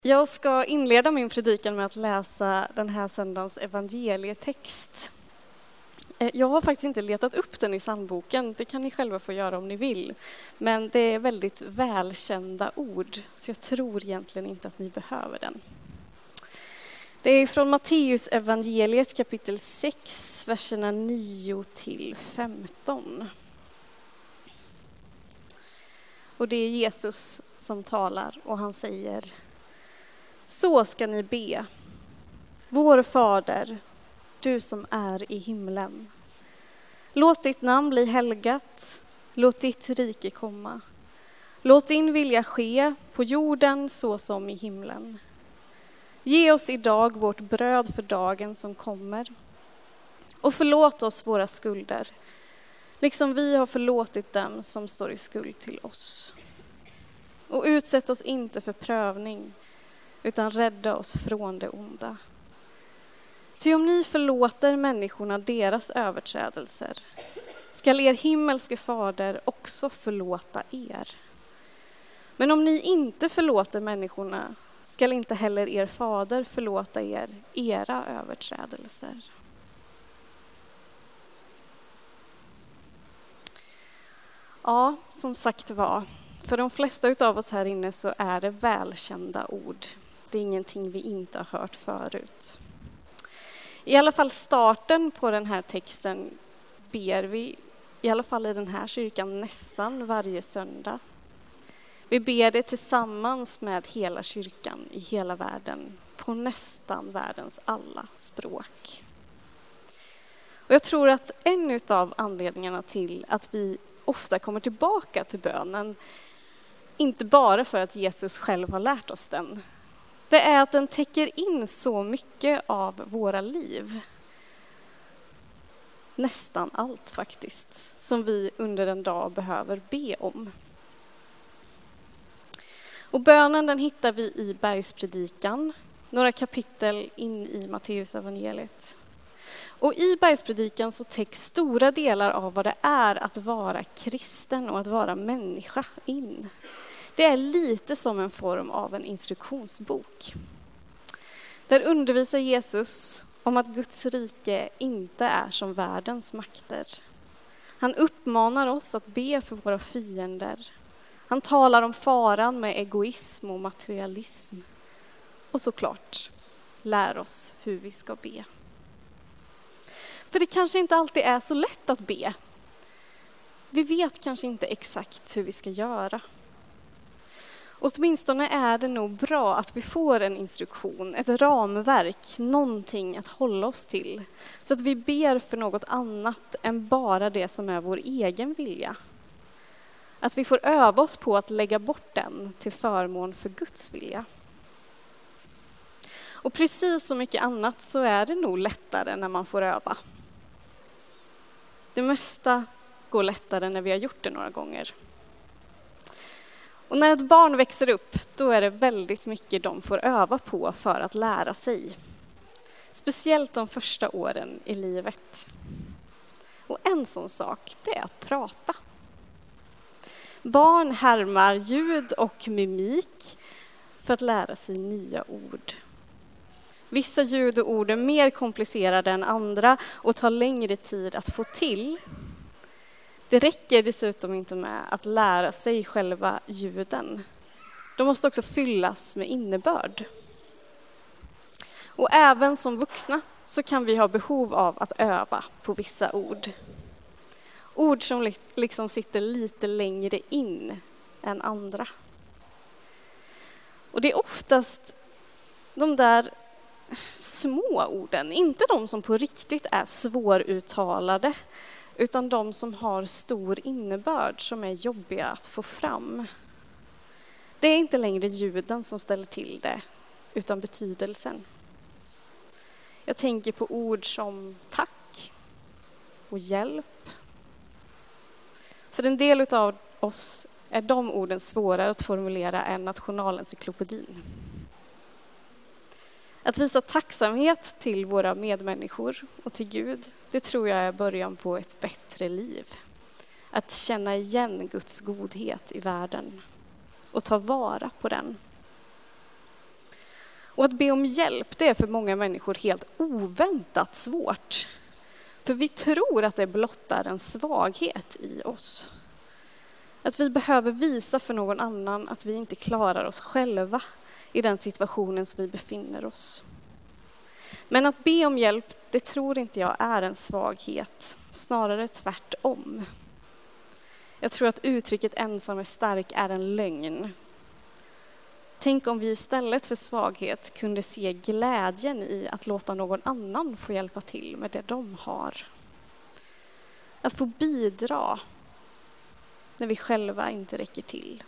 Jag ska inleda min predikan med att läsa den här söndagens evangelietext. Jag har faktiskt inte letat upp den i psalmboken, det kan ni själva få göra om ni vill. Men det är väldigt välkända ord, så jag tror egentligen inte att ni behöver den. Det är från Matteus evangeliet kapitel 6, verserna 9-15. Och det är Jesus som talar och han säger: Så ska ni be. Vår Fader, du som är i himlen. Låt ditt namn bli helgat. Låt ditt rike komma. Låt din vilja ske på jorden så som i himlen. Ge oss idag vårt bröd för dagen som kommer. Och förlåt oss våra skulder, liksom vi har förlåtit dem som står i skuld till oss. Och utsätt oss inte för prövning, utan rädda oss från det onda. Ty om ni förlåter människorna deras överträdelser, skall er himmelske fader också förlåta er. Men om ni inte förlåter människorna, skall inte heller er fader förlåta er era överträdelser. Ja, som sagt var, för de flesta av oss här inne så är det välkända ord. Det är ingenting vi inte har hört förut. I alla fall starten på den här texten ber vi, i alla fall i den här kyrkan, nästan varje söndag. Vi ber det tillsammans med hela kyrkan i hela världen, på nästan världens alla språk. Och jag tror att en av anledningarna till att vi ofta kommer tillbaka till bönen, inte bara för att Jesus själv har lärt oss den, det är att den täcker in så mycket av våra liv. Nästan allt faktiskt, som vi under en dag behöver be om. Och bönen den hittar vi i Bergspredikan, några kapitel in i Matteus evangeliet. Och i Bergspredikan så täcks stora delar av vad det är att vara kristen och att vara människa in. Det är lite som en form av en instruktionsbok. Där undervisar Jesus om att Guds rike inte är som världens makter. Han uppmanar oss att be för våra fiender. Han talar om faran med egoism och materialism. Och såklart lär oss hur vi ska be. För det kanske inte alltid är så lätt att be. Vi vet kanske inte exakt hur vi ska göra. Åtminstone är det nog bra att vi får en instruktion, ett ramverk, någonting att hålla oss till. Så att vi ber för något annat än bara det som är vår egen vilja. Att vi får öva oss på att lägga bort den till förmån för Guds vilja. Och precis som mycket annat så är det nog lättare när man får öva. Det mesta går lättare när vi har gjort det några gånger. Och när ett barn växer upp, då är det väldigt mycket de får öva på för att lära sig. Speciellt de första åren i livet. Och en sån sak, det är att prata. Barn härmar ljud och mimik för att lära sig nya ord. Vissa ljud och ord är mer komplicerade än andra och tar längre tid att få till. Det räcker dessutom inte med att lära sig själva ljuden. De måste också fyllas med innebörd. Och även som vuxna så kan vi ha behov av att öva på vissa ord. Ord som liksom sitter lite längre in än andra. Och det är oftast de där små orden, inte de som på riktigt är svåruttalade, utan de som har stor innebörd som är jobbiga att få fram. Det är inte längre ljuden som ställer till det, utan betydelsen. Jag tänker på ord som tack och hjälp. För en del av oss är de orden svårare att formulera än nationalencyklopedin. Att visa tacksamhet till våra medmänniskor och till Gud, det tror jag är början på ett bättre liv. Att känna igen Guds godhet i världen och ta vara på den. Och att be om hjälp, det är för många människor helt oväntat svårt. För vi tror att det blottar en svaghet i oss. Att vi behöver visa för någon annan att vi inte klarar oss själva i den situationen som vi befinner oss. Men att be om hjälp, det tror inte jag är en svaghet, snarare tvärtom. Jag tror att uttrycket ensam är stark är en lögn. Tänk om vi istället för svaghet kunde se glädjen i att låta någon annan få hjälpa till med det de har. Att få bidra när vi själva inte räcker till.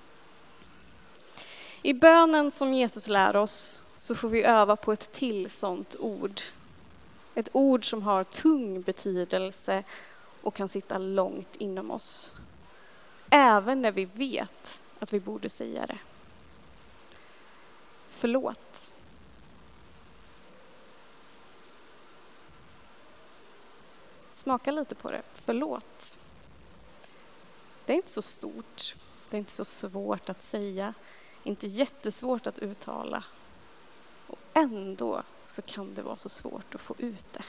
I bönen som Jesus lär oss så får vi öva på ett till sånt ord. Ett ord som har tung betydelse och kan sitta långt inom oss. Även när vi vet att vi borde säga det. Förlåt. Smaka lite på det. Förlåt. Det är inte så stort. Det är inte så svårt att säga. Inte jättesvårt att uttala. Och ändå så kan det vara så svårt att få ut det.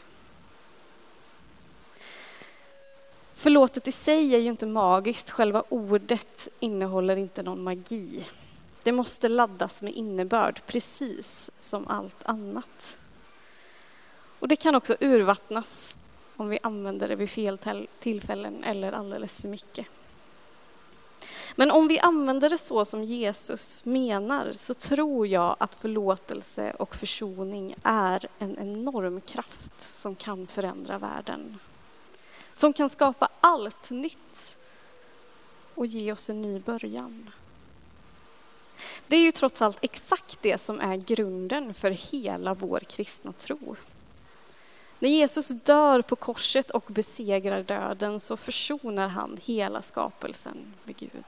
Förlåtet i sig är ju inte magiskt. Själva ordet innehåller inte någon magi. Det måste laddas med innebörd, precis som allt annat. Och det kan också urvattnas om vi använder det vid fel tillfällen eller alldeles för mycket. Men om vi använder det så som Jesus menar så tror jag att förlåtelse och försoning är en enorm kraft som kan förändra världen. Som kan skapa allt nytt och ge oss en ny början. Det är ju trots allt exakt det som är grunden för hela vår kristna tro. När Jesus dör på korset och besegrar döden så försonar han hela skapelsen med Gud.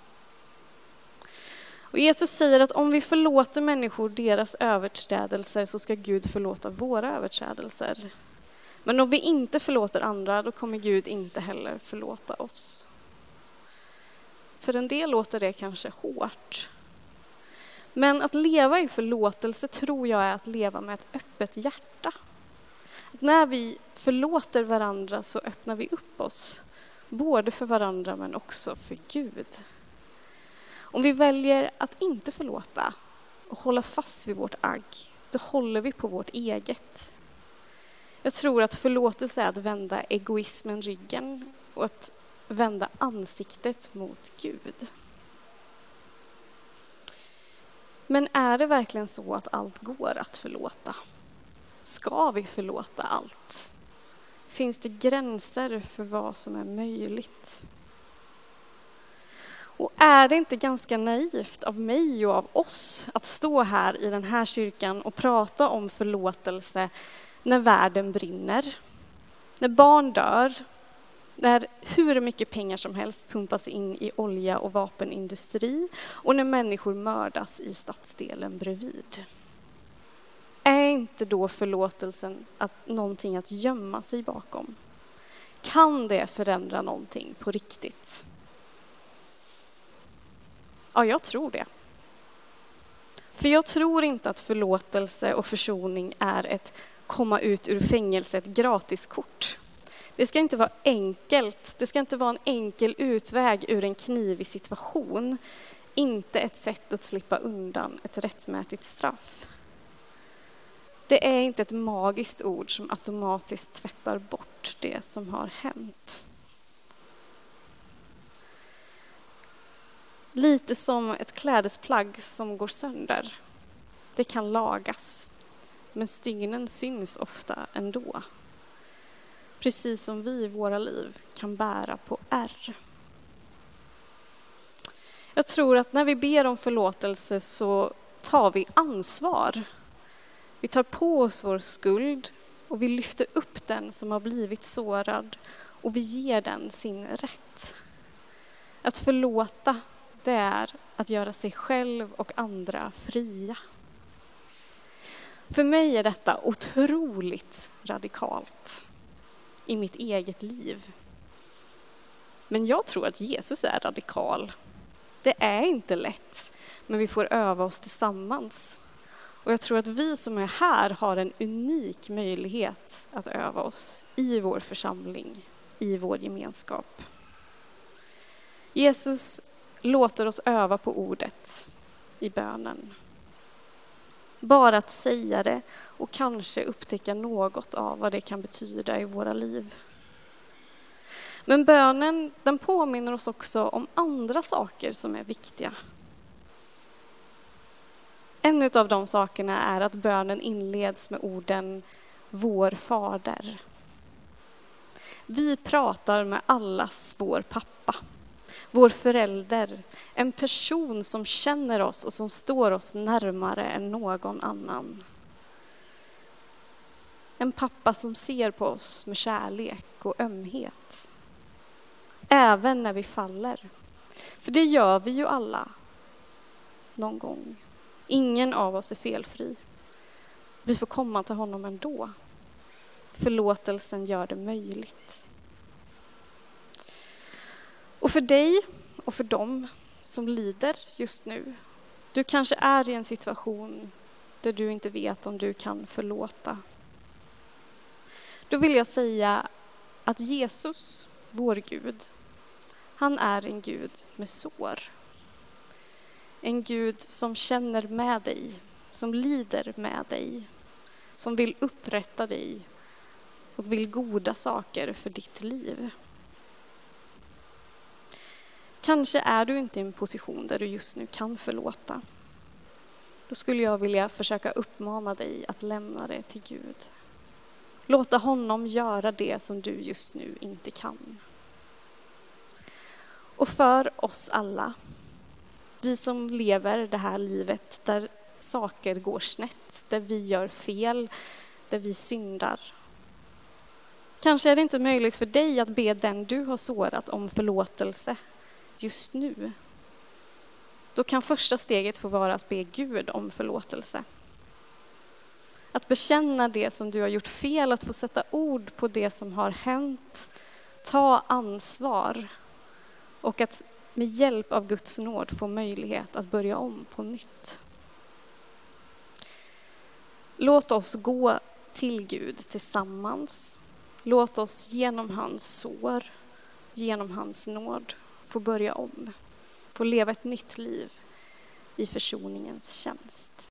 Och Jesus säger att om vi förlåter människor deras överträdelser så ska Gud förlåta våra överträdelser. Men om vi inte förlåter andra då kommer Gud inte heller förlåta oss. För en del låter det kanske hårt. Men att leva i förlåtelse tror jag är att leva med ett öppet hjärta. Att när vi förlåter varandra så öppnar vi upp oss. Både för varandra men också för Gud. Om vi väljer att inte förlåta och hålla fast vid vårt agg, då håller vi på vårt eget. Jag tror att förlåtelse är att vända egoismen ryggen och att vända ansiktet mot Gud. Men är det verkligen så att allt går att förlåta? Ska vi förlåta allt? Finns det gränser för vad som är möjligt? Och är det inte ganska naivt av mig och av oss att stå här i den här kyrkan och prata om förlåtelse när världen brinner, när barn dör, när hur mycket pengar som helst pumpas in i olja- och vapenindustri och när människor mördas i stadsdelen bredvid? Är inte då förlåtelsen någonting att gömma sig bakom? Kan det förändra någonting på riktigt? Ja, jag tror det. För jag tror inte att förlåtelse och försoning är ett komma ut ur fängelset gratiskort. Det ska inte vara enkelt. Det ska inte vara en enkel utväg ur en knivig situation. Inte ett sätt att slippa undan ett rättmätigt straff. Det är inte ett magiskt ord som automatiskt tvättar bort det som har hänt. Lite som ett klädesplagg som går sönder. Det kan lagas, men stygnen syns ofta ändå. Precis som vi i våra liv kan bära på ärr. Jag tror att när vi ber om förlåtelse så tar vi ansvar. Vi tar på oss vår skuld och vi lyfter upp den som har blivit sårad och vi ger den sin rätt. Att förlåta, det är att göra sig själv och andra fria. För mig är detta otroligt radikalt i mitt eget liv. Men jag tror att Jesus är radikal. Det är inte lätt, men vi får öva oss tillsammans. Och jag tror att vi som är här har en unik möjlighet att öva oss i vår församling, i vår gemenskap. Jesus låter oss öva på ordet i bönen. Bara att säga det och kanske upptäcka något av vad det kan betyda i våra liv. Men bönen, den påminner oss också om andra saker som är viktiga. En av de sakerna är att bönen inleds med orden vår fader. Vi pratar med allas vår pappa, vår förälder, en person som känner oss och som står oss närmare än någon annan. En pappa som ser på oss med kärlek och ömhet. Även när vi faller. För det gör vi ju alla någon gång. Ingen av oss är felfri. Vi får komma till honom ändå. Förlåtelsen gör det möjligt. Och för dig och för dem som lider just nu. Du kanske är i en situation där du inte vet om du kan förlåta. Då vill jag säga att Jesus, vår Gud, han är en Gud med sår. En Gud som känner med dig, som lider med dig, som vill upprätta dig och vill goda saker för ditt liv. Kanske är du inte i en position där du just nu kan förlåta. Då skulle jag vilja försöka uppmana dig att lämna det till Gud. Låta honom göra det som du just nu inte kan. Och för oss alla, vi som lever det här livet där saker går snett, där vi gör fel, där vi syndar. Kanske är det inte möjligt för dig att be den du har sårat om förlåtelse just nu. Då kan första steget få vara att be Gud om förlåtelse. Att bekänna det som du har gjort fel, att få sätta ord på det som har hänt, ta ansvar och att med hjälp av Guds nåd få möjlighet att börja om på nytt. Låt oss gå till Gud tillsammans. Låt oss genom hans sår, genom hans nåd få börja om. Få leva ett nytt liv i försoningens tjänst.